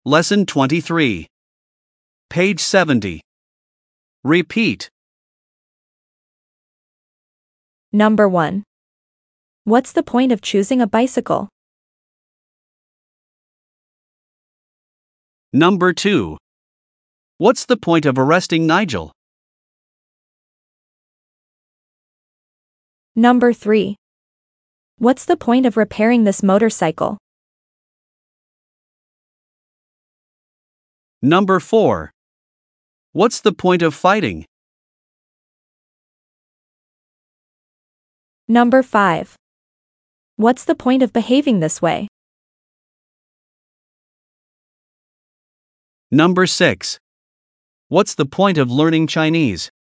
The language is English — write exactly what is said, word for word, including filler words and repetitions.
Lesson twenty-three. Page seventy. Repeat. Number one. What's the point of choosing a bicycle? Number two. What's the point of arresting Nigel? Number three. What's the point of repairing this motorcycle? Number four. What's the point of fighting? Number five. What's the point of behaving this way? Number six. What's the point of learning Chinese?